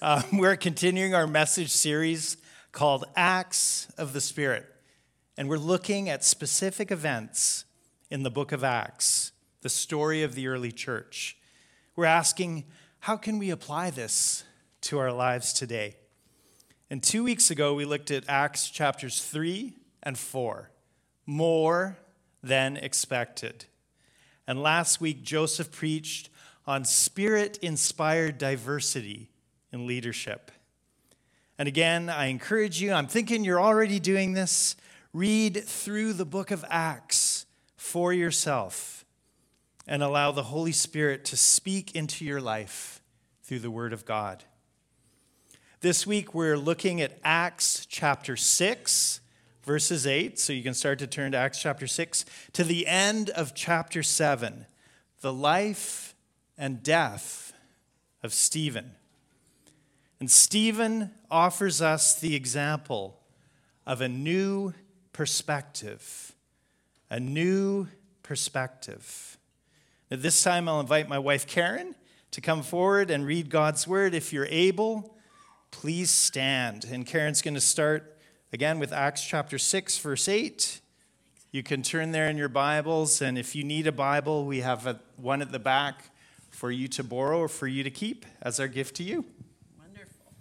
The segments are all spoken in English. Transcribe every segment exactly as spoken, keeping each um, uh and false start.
Um, we're continuing our message series called Acts of the Spirit. And we're looking at specific events in the book of Acts, the story of the early church. We're asking, how can we apply this to our lives today? And two weeks ago, we looked at Acts chapters three and four, more than expected. And last week, Joseph preached on spirit-inspired diversity in leadership. And again, I encourage you, I'm thinking you're already doing this, read through the book of Acts for yourself and allow the Holy Spirit to speak into your life through the Word of God. This week, we're looking at Acts chapter six, verses eight, so you can start to turn to Acts chapter six, to the end of chapter seven, the life and death of Stephen. And Stephen offers us the example of a new perspective, a new perspective. At this time, I'll invite my wife, Karen, to come forward and read God's word. If you're able, please stand. And Karen's going to start again with Acts chapter six, verse eight. You can turn there in your Bibles, and if you need a Bible, we have a, one at the back for you to borrow or for you to keep as our gift to you. Wonderful.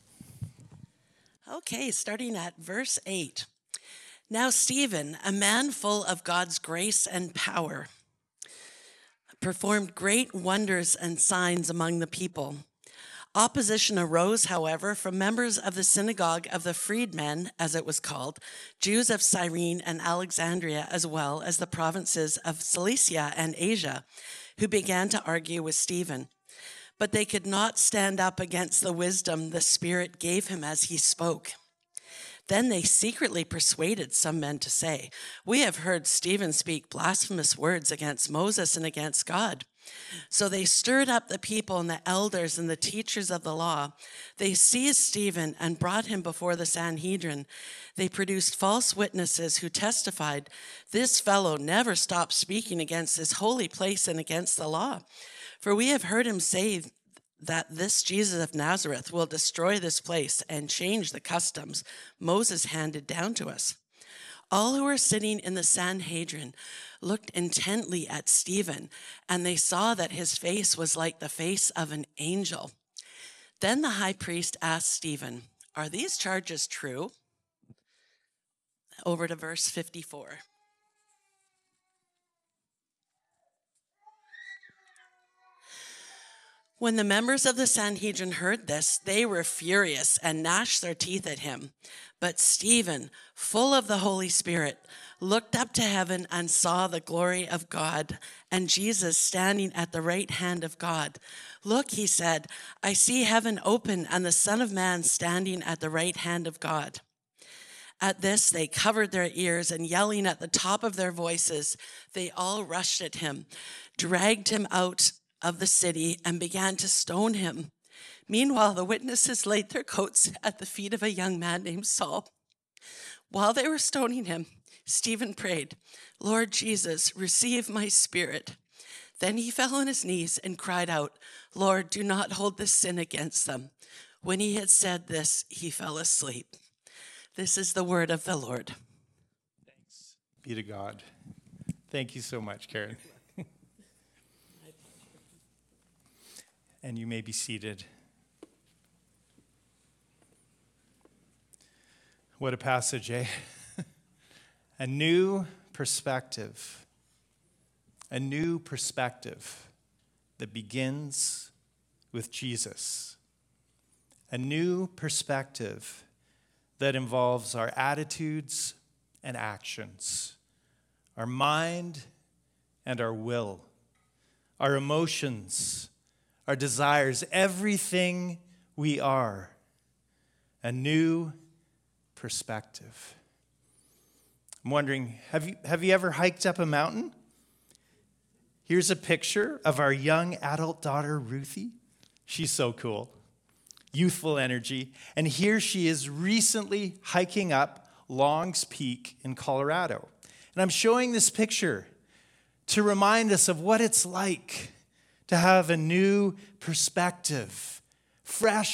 Okay, starting at verse eight. Now Stephen, a man full of God's grace and power, performed great wonders and signs among the people. Opposition arose, however, from members of the synagogue of the freedmen, as it was called, Jews of Cyrene and Alexandria, as well as the provinces of Cilicia and Asia, who began to argue with Stephen. But they could not stand up against the wisdom the Spirit gave him as he spoke. Then they secretly persuaded some men to say, "We have heard Stephen speak blasphemous words against Moses and against God." So they stirred up the people and the elders and the teachers of the law. They seized Stephen and brought him before the Sanhedrin. They produced false witnesses who testified, "This fellow never stopped speaking against this holy place and against the law. For we have heard him say that this Jesus of Nazareth will destroy this place and change the customs Moses handed down to us." All who were sitting in the Sanhedrin looked intently at Stephen, and they saw that his face was like the face of an angel. Then the high priest asked Stephen, "Are these charges true?" Over to verse fifty-four. When the members of the Sanhedrin heard this, they were furious and gnashed their teeth at him. But Stephen, full of the Holy Spirit, looked up to heaven and saw the glory of God and Jesus standing at the right hand of God. "Look," he said, "I see heaven open and the Son of Man standing at the right hand of God." At this, they covered their ears, and yelling at the top of their voices, they all rushed at him, dragged him out of the city, and began to stone him. Meanwhile, the witnesses laid their coats at the feet of a young man named Saul. While they were stoning him, Stephen prayed, "Lord Jesus, receive my spirit." Then he fell on his knees and cried out, "Lord, do not hold this sin against them." When he had said this, he fell asleep. This is the word of the Lord. Thanks be to God. Thank you so much, Karen. And you may be seated. What a passage, eh? A new perspective. A new perspective that begins with Jesus. A new perspective that involves our attitudes and actions, our mind and our will, our emotions, our desires, everything we are. A new perspective. I'm wondering, have you, have you ever hiked up a mountain? Here's a picture of our young adult daughter, Ruthie. She's so cool. Youthful energy. And here she is recently hiking up Long's Peak in Colorado. And I'm showing this picture to remind us of what it's like to have a new perspective, fresh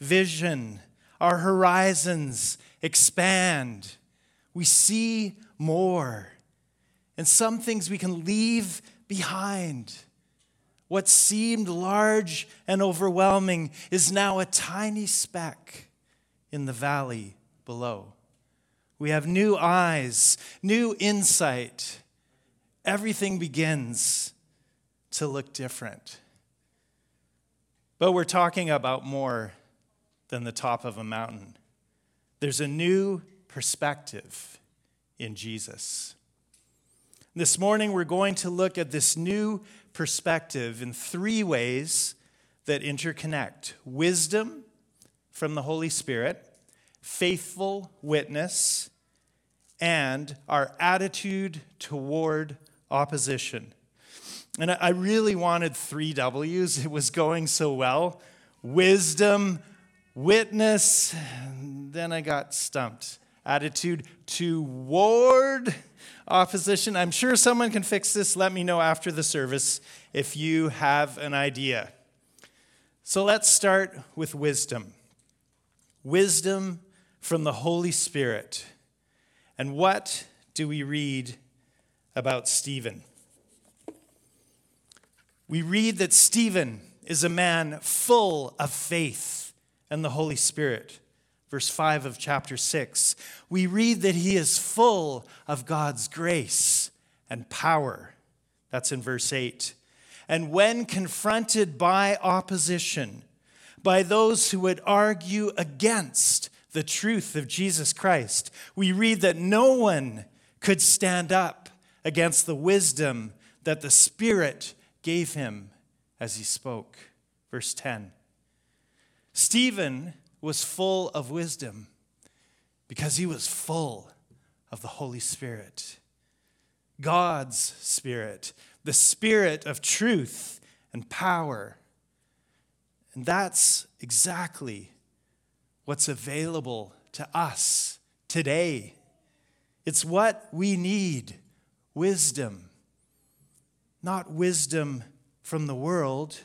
vision. Our horizons expand. We see more. And some things we can leave behind. What seemed large and overwhelming is now a tiny speck in the valley below. We have new eyes, new insight. Everything begins to look different. But we're talking about more than the top of a mountain. There's a new perspective in Jesus. This morning, we're going to look at this new perspective in three ways that interconnect: wisdom from the Holy Spirit, faithful witness, and our attitude toward opposition. And I really wanted three W's. It was going so well. Wisdom, witness, then I got stumped. Attitude toward opposition. I'm sure someone can fix this. Let me know after the service if you have an idea. So let's start with wisdom. Wisdom from the Holy Spirit. And what do we read about Stephen? We read that Stephen is a man full of faith and the Holy Spirit. Verse five of chapter six. We read that he is full of God's grace and power. That's in verse eight. And when confronted by opposition, by those who would argue against the truth of Jesus Christ, we read that no one could stand up against the wisdom that the Spirit gave him as he spoke. Verse ten. Stephen was full of wisdom because he was full of the Holy Spirit. God's Spirit, the Spirit of truth and power. And that's exactly what's available to us today. It's what we need, wisdom. Not wisdom from the world,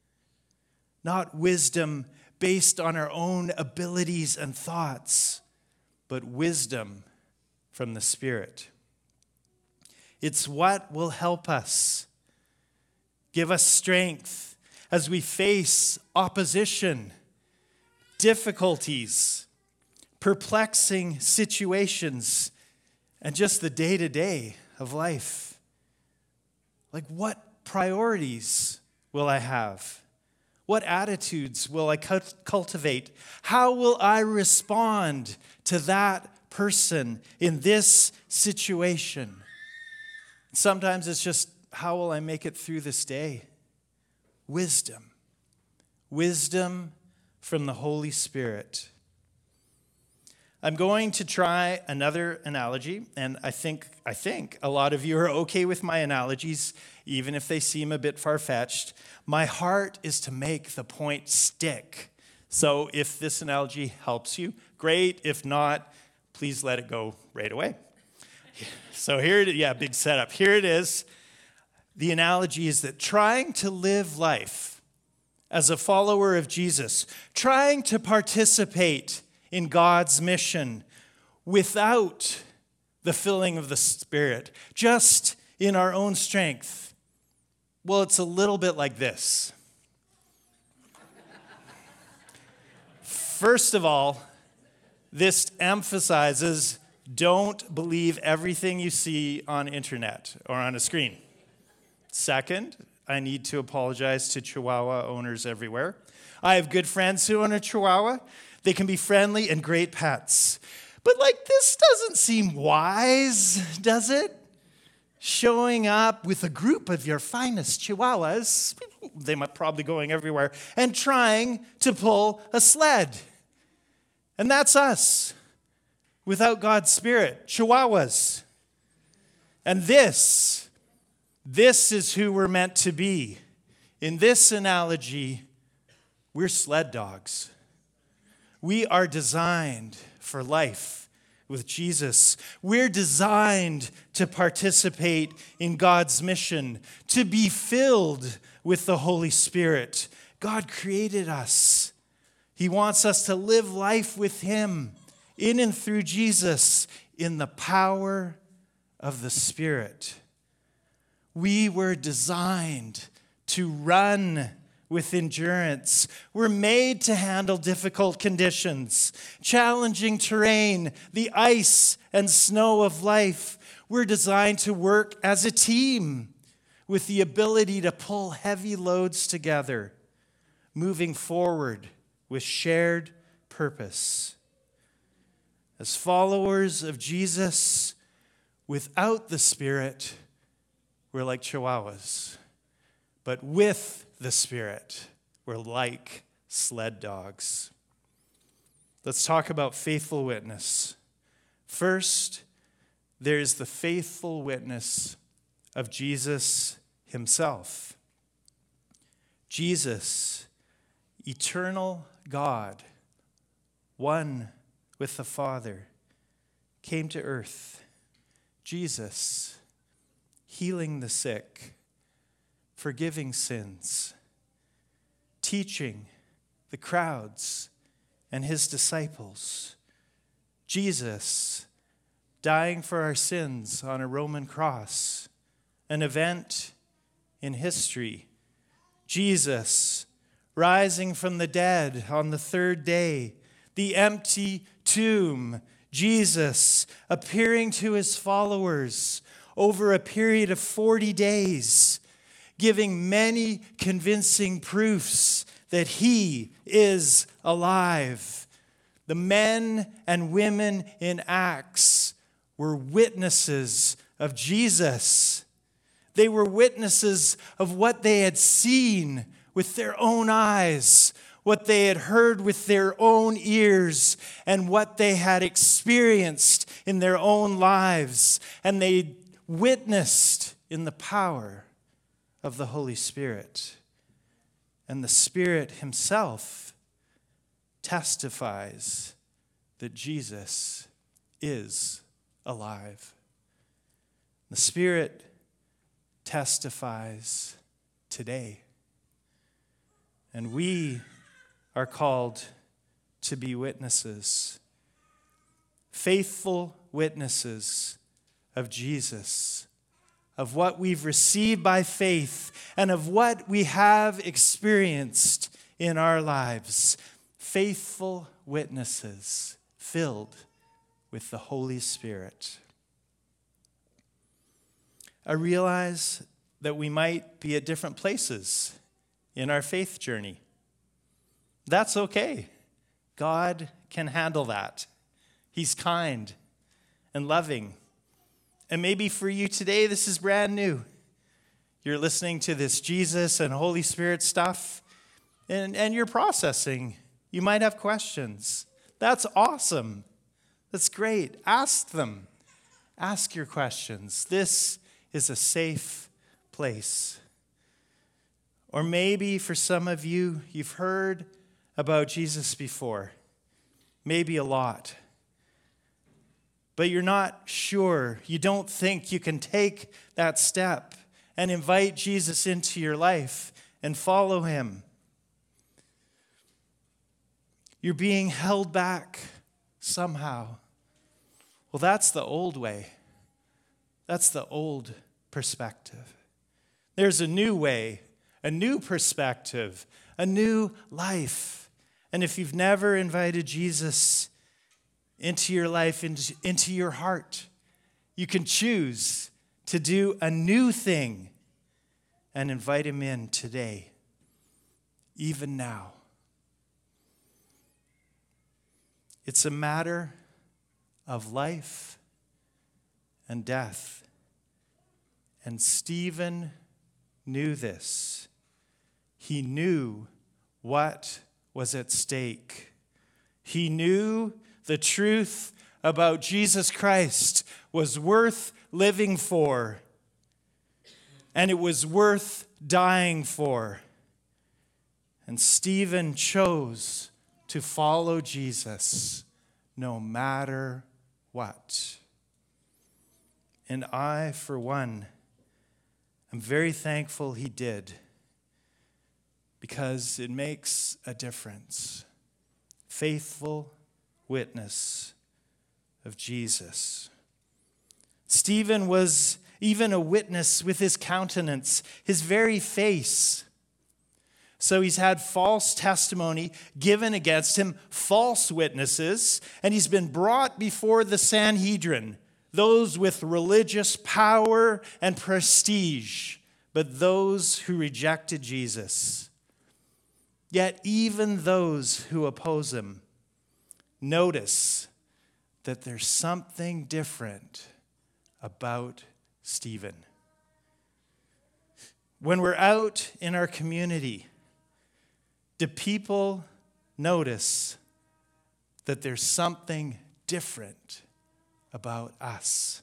not wisdom based on our own abilities and thoughts, but wisdom from the Spirit. It's what will help us, give us strength as we face opposition, difficulties, perplexing situations, and just the day-to-day of life. Like, what priorities will I have? What attitudes will I cultivate? How will I respond to that person in this situation? Sometimes it's just, how will I make it through this day? Wisdom. Wisdom from the Holy Spirit. I'm going to try another analogy, and I think I think a lot of you are okay with my analogies, even if they seem a bit far-fetched. My heart is to make the point stick. So if this analogy helps you, great. If not, please let it go right away. So here it is. Yeah, big setup. Here it is. The analogy is that trying to live life as a follower of Jesus, trying to participate in God's mission without the filling of the Spirit, just in our own strength, well, it's a little bit like this. First of all, this emphasizes don't believe everything you see on internet or on a screen. Second, I need to apologize to Chihuahua owners everywhere. I have good friends who own a Chihuahua. They can be friendly and great pets. But like, this doesn't seem wise, does it? Showing up with a group of your finest Chihuahuas, they might probably going everywhere, and trying to pull a sled. And that's us, without God's Spirit, Chihuahuas. And this, this is who we're meant to be. In this analogy, we're sled dogs. We are designed for life with Jesus. We're designed to participate in God's mission, to be filled with the Holy Spirit. God created us. He wants us to live life with him in and through Jesus in the power of the Spirit. We were designed to run with endurance. We're made to handle difficult conditions, challenging terrain, the ice and snow of life. We're designed to work as a team with the ability to pull heavy loads together, moving forward with shared purpose. As followers of Jesus, without the Spirit, we're like chihuahuas. But with the Spirit, we're like sled dogs. Let's talk about faithful witness. First, there's the faithful witness of Jesus himself. Jesus, eternal God, one with the Father, came to earth. Jesus, healing the sick, forgiving sins, teaching the crowds and his disciples. Jesus, dying for our sins on a Roman cross, an event in history. Jesus, rising from the dead on the third day, the empty tomb. Jesus, appearing to his followers over a period of forty days, giving many convincing proofs that he is alive. The men and women in Acts were witnesses of Jesus. They were witnesses of what they had seen with their own eyes, what they had heard with their own ears, and what they had experienced in their own lives. And they witnessed in the power of the Holy Spirit. And the Spirit himself testifies that Jesus is alive. The Spirit testifies today. And we are called to be witnesses, faithful witnesses of Jesus, of what we've received by faith, and of what we have experienced in our lives. Faithful witnesses filled with the Holy Spirit. I realize that we might be at different places in our faith journey. That's okay. God can handle that. He's kind and loving. And maybe for you today, this is brand new. You're listening to this Jesus and Holy Spirit stuff, and, and you're processing. You might have questions. That's awesome. That's great. Ask them. Ask your questions. This is a safe place. Or maybe for some of you, you've heard about Jesus before, maybe a lot, but you're not sure. You don't think you can take that step and invite Jesus into your life and follow him. You're being held back somehow. Well, that's the old way. That's the old perspective. There's a new way, a new perspective, a new life. And if you've never invited Jesus into your life, into, into your heart, you can choose to do a new thing and invite him in today, even now. It's a matter of life and death. And Stephen knew this. He knew what was at stake. He knew the truth about Jesus Christ was worth living for, and it was worth dying for. And Stephen chose to follow Jesus no matter what. And I, for one, am very thankful he did, because it makes a difference. faithful witness of Jesus. Stephen was even a witness with his countenance, his very face. So he's had false testimony given against him, false witnesses, and he's been brought before the Sanhedrin, those with religious power and prestige, but those who rejected Jesus. Yet even those who oppose him notice that there's something different about Stephen. When we're out in our community, do people notice that there's something different about us?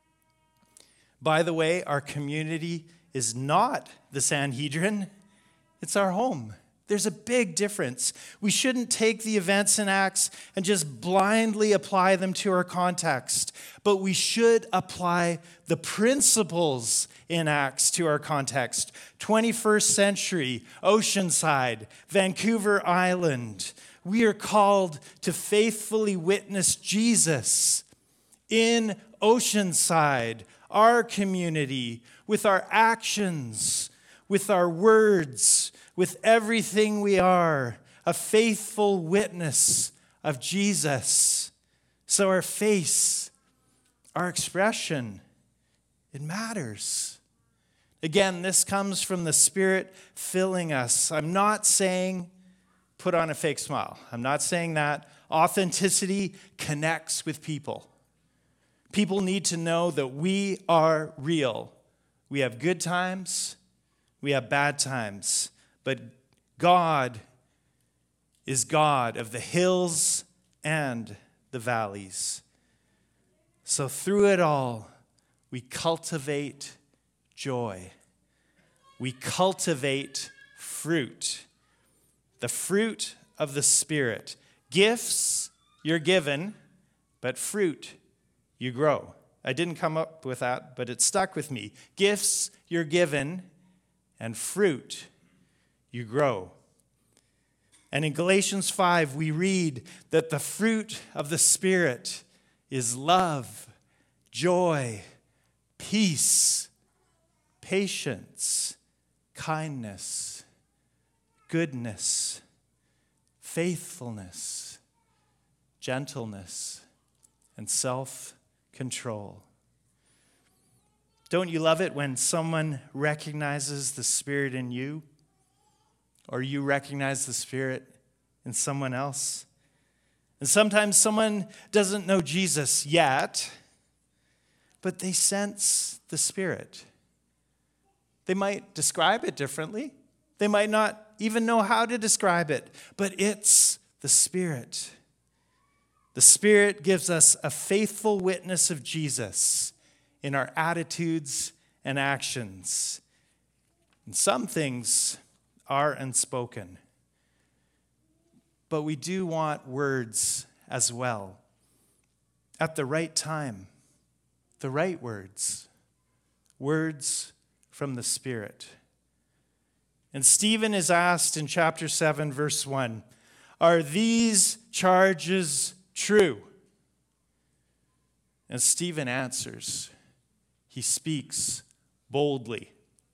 By the way, our community is not the Sanhedrin, it's our home. There's a big difference. We shouldn't take the events in Acts and just blindly apply them to our context, but we should apply the principles in Acts to our context. twenty-first century, Oceanside, Vancouver Island. We are called to faithfully witness Jesus in Oceanside, our community, with our actions, with our words, with everything we are, a faithful witness of Jesus. So our face, our expression, it matters. Again, this comes from the Spirit filling us. I'm not saying put on a fake smile. I'm not saying that. Authenticity connects with people. People need to know that we are real. We have good times, we have bad times. But God is God of the hills and the valleys. So through it all, we cultivate joy. We cultivate fruit. The fruit of the Spirit. Gifts, you're given, but fruit, you grow. I didn't come up with that, but it stuck with me. Gifts, you're given, and fruit, you grow. And in Galatians five, we read that the fruit of the Spirit is love, joy, peace, patience, kindness, goodness, faithfulness, gentleness, and self-control. Don't you love it when someone recognizes the Spirit in you? Or you recognize the Spirit in someone else? And sometimes someone doesn't know Jesus yet, but they sense the Spirit. They might describe it differently. They might not even know how to describe it, but it's the Spirit. The Spirit gives us a faithful witness of Jesus in our attitudes and actions. And some things are unspoken. But we do want words as well. At the right time, the right words. Words from the Spirit. And Stephen is asked in chapter seven, verse one, are these charges true? And Stephen answers. He speaks boldly.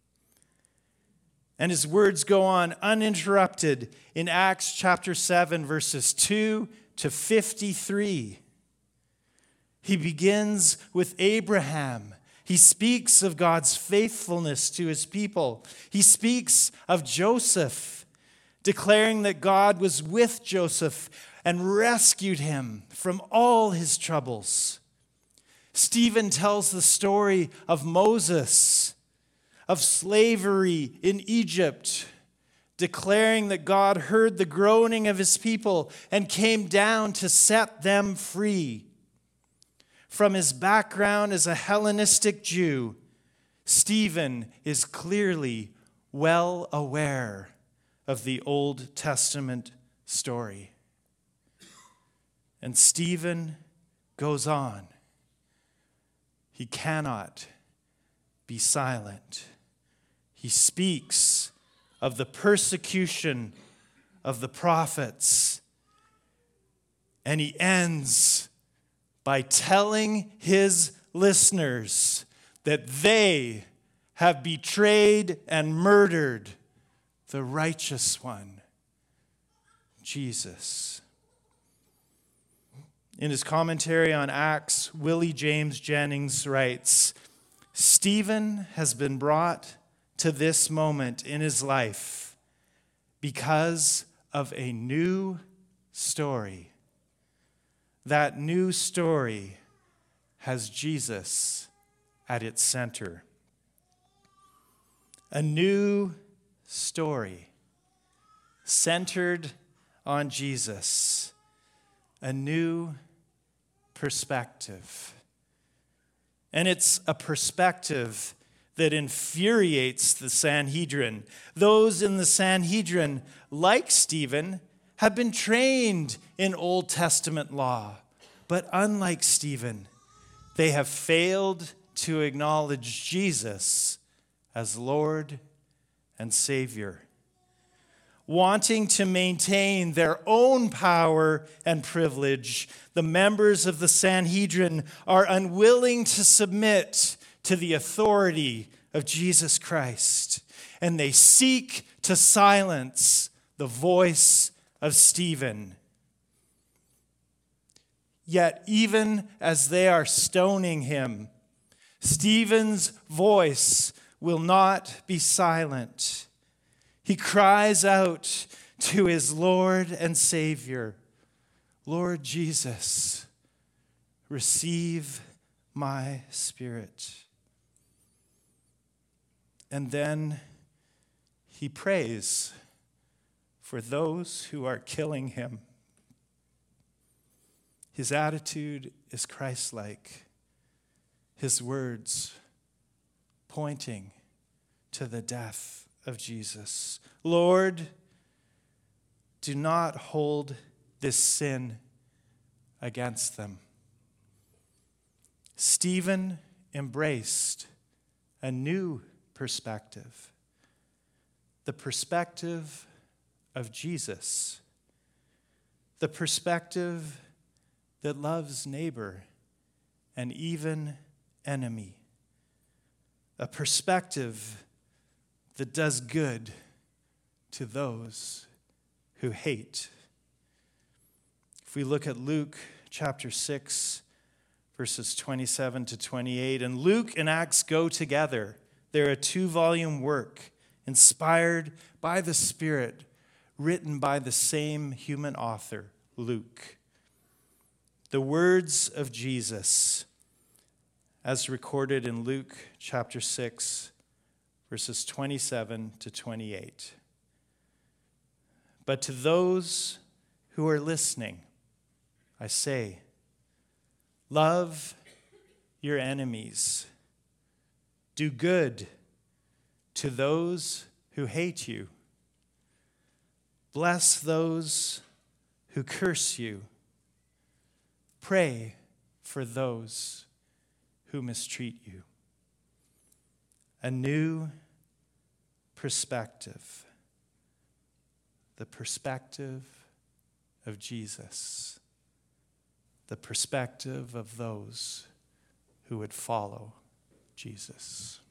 And his words go on uninterrupted in Acts chapter seven, verses two to fifty-three. He begins with Abraham. He speaks of God's faithfulness to his people. He speaks of Joseph, declaring that God was with Joseph and rescued him from all his troubles. Stephen tells the story of Moses, of slavery in Egypt, declaring that God heard the groaning of his people and came down to set them free. From his background as a Hellenistic Jew, Stephen is clearly well aware of the Old Testament story. And Stephen goes on. He cannot be silent. He speaks of the persecution of the prophets And he ends by telling his listeners that they have betrayed and murdered the righteous one, Jesus. In his commentary on Acts, Willie James Jennings writes, Stephen has been brought to this moment in his life because of a new story. That new story has Jesus at its center. A new story centered on Jesus. A new perspective. And it's a perspective that infuriates the Sanhedrin. Those in the Sanhedrin, like Stephen, have been trained in Old Testament law. But unlike Stephen, they have failed to acknowledge Jesus as Lord and Savior. Wanting to maintain their own power and privilege, the members of the Sanhedrin are unwilling to submit to the authority of Jesus Christ, and they seek to silence the voice of Stephen. Yet even as they are stoning him, Stephen's voice will not be silent. He cries out to his Lord and Savior, Lord Jesus, receive my spirit. And then he prays for those who are killing him. His attitude is Christ-like. His words pointing to the death of Jesus. Lord, do not hold this sin against them. Stephen embraced a new perspective, the perspective of Jesus, the perspective that loves neighbor and even enemy, a perspective that does good to those who hate. If we look at Luke chapter six, verses twenty-seven to twenty-eight, and Luke and Acts go together. They're a two-volume work inspired by the Spirit, written by the same human author, Luke. The words of Jesus, as recorded in Luke chapter six, verses twenty-seven to twenty-eight. But to those who are listening, I say, love your enemies. Do good to those who hate you. Bless those who curse you. Pray for those who mistreat you. A new perspective. The perspective of Jesus. The perspective of those who would follow Jesus.